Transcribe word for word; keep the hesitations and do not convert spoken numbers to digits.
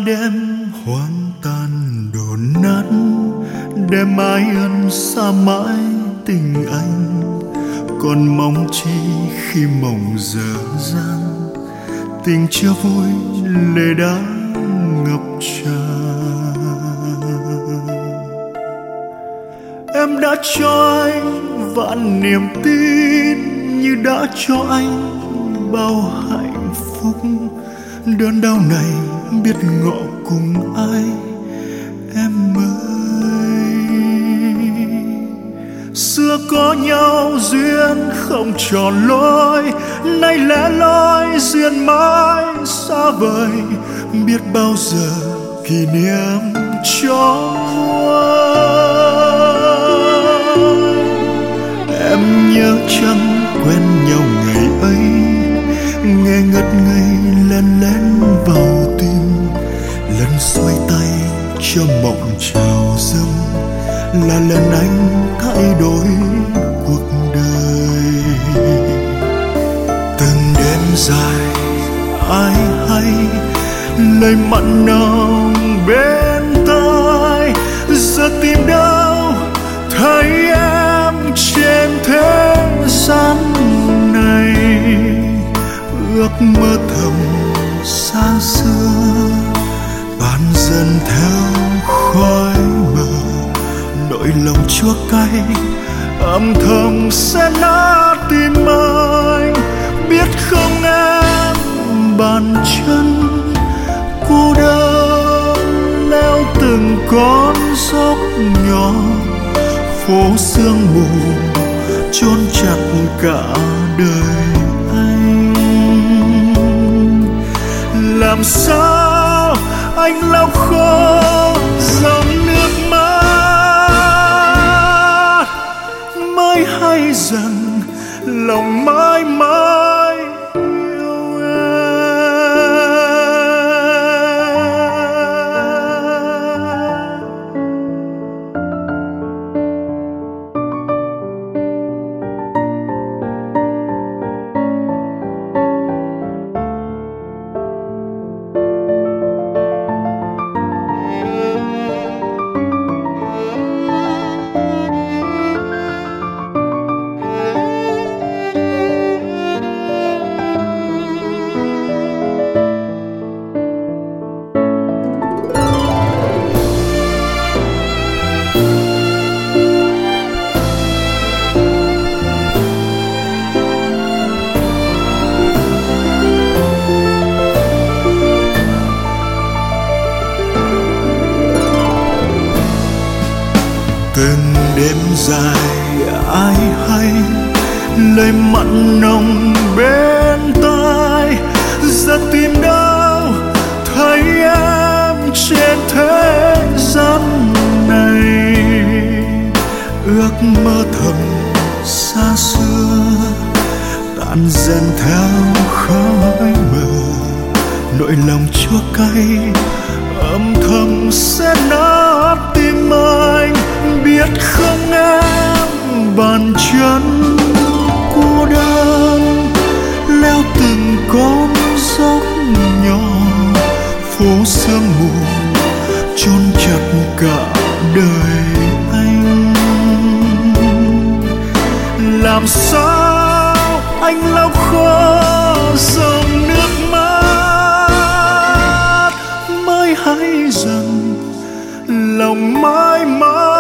đêm hoang tàn đổ nát, đêm mãi ân xa mãi tình anh, còn mong chi khi mộng dở dang, tình chưa vui lệ đã ngập tràn. Em đã cho anh vạn niềm tin, như đã cho anh bao hạnh phúc. Đớn đau này biết ngọ cùng ai em ơi. Xưa có nhau duyên không tròn lối, nay lẻ loi duyên mãi xa vời. Biết bao giờ kỷ niệm cho em nhớ chăng quen nhau ngày ấy, nghe ngất ngây len lén vào tim. Lần xuôi tay cho mộng trào dâng là lần anh thay đổi cuộc đời. Từng đêm dài ai hay lời mặn nồng bên tai, giờ tìm đâu thấy em trên thế gian này. Ước mơ thầm xa xưa tan dần theo khói mờ, nỗi lòng chua cay âm thầm sẽ nát tim anh. Biết không em bàn chân cô đơn leo từng con dốc nhỏ, phố sương mù chôn chặt cả đời anh. Làm sao anh lau khô dòng nước mắt, mới hay rằng lòng mãi mãi yêu em. Từng đêm dài ai hay lời mặn nồng bên tai, giờ tìm đâu thấy em trên thế gian này. Ước mơ thầm xa xưa tan dần theo khói mờ, nỗi lòng chua cay âm thầm sẽ nát tim anh. Biết không em bàn chân cô đơn leo từng con dốc nhỏ, phố sương mù chôn chặt cả đời anh. Làm sao anh lau khô dòng nước mắt, mới hay rằng lòng mãi mãi